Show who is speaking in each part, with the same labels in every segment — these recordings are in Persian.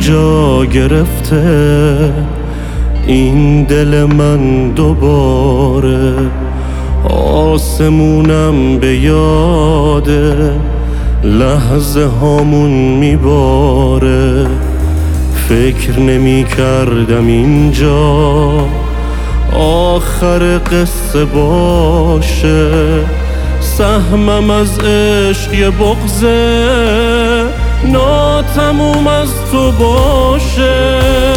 Speaker 1: جا گرفته این دل من دوباره، آسمونم به یاد لحظه هامون میباره. فکر نمی کردم اینجا آخر قصه باشه، سهمم از عشق یه بغضه ناتموم از تو باشه.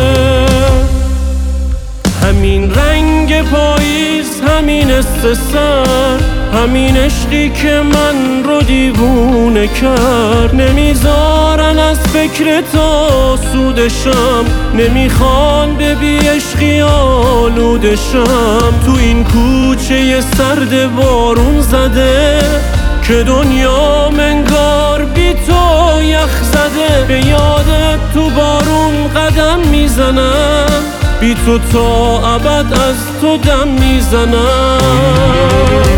Speaker 1: همین رنگ پاییز، همین استثار، همین عشقی که من رو دیوونه کرد. نمیذارن از فکر تو سودشم، نمیخوان به بی عشقی آلودشم. تو این کوچه سرد بارون زده که دنیا منگار بی تو یخ زده. به یادت تو بارون قدم میزنم، بی تو تا ابد از تو دم میزنم.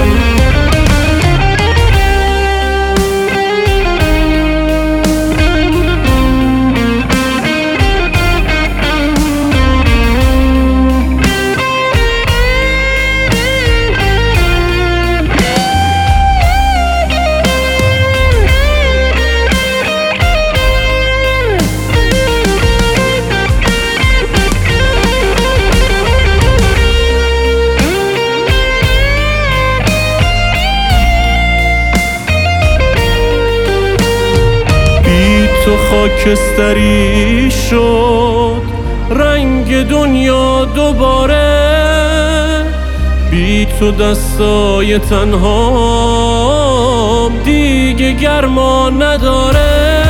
Speaker 1: تو خاکستری شد رنگ دنیا دوباره، بی تو دستای تنهام دیگه گرما نداره.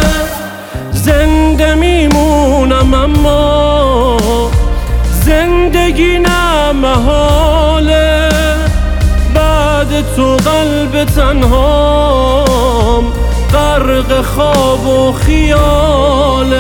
Speaker 1: زنده میمونم اما زندگی نه محاله، بعد تو قلب تنهام غرق خواب و خیاله.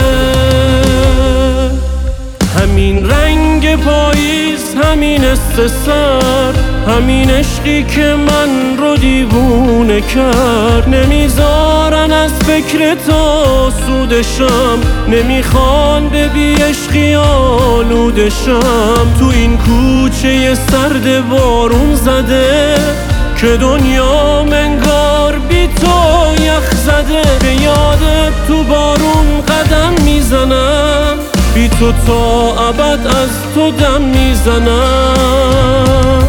Speaker 1: همین رنگ پاییز، همین استثار، همین عشقی که من رو دیوونه کرد. نمیذارن از فکر تو سودشم، نمیخوان به بی عشقی آلودشم. تو این کوچه سرد بارون زده که دنیا منگار بی تو یخ زده. به یادت تو بارون قدم میزنم، بی تو تا ابد از تو دم میزنم.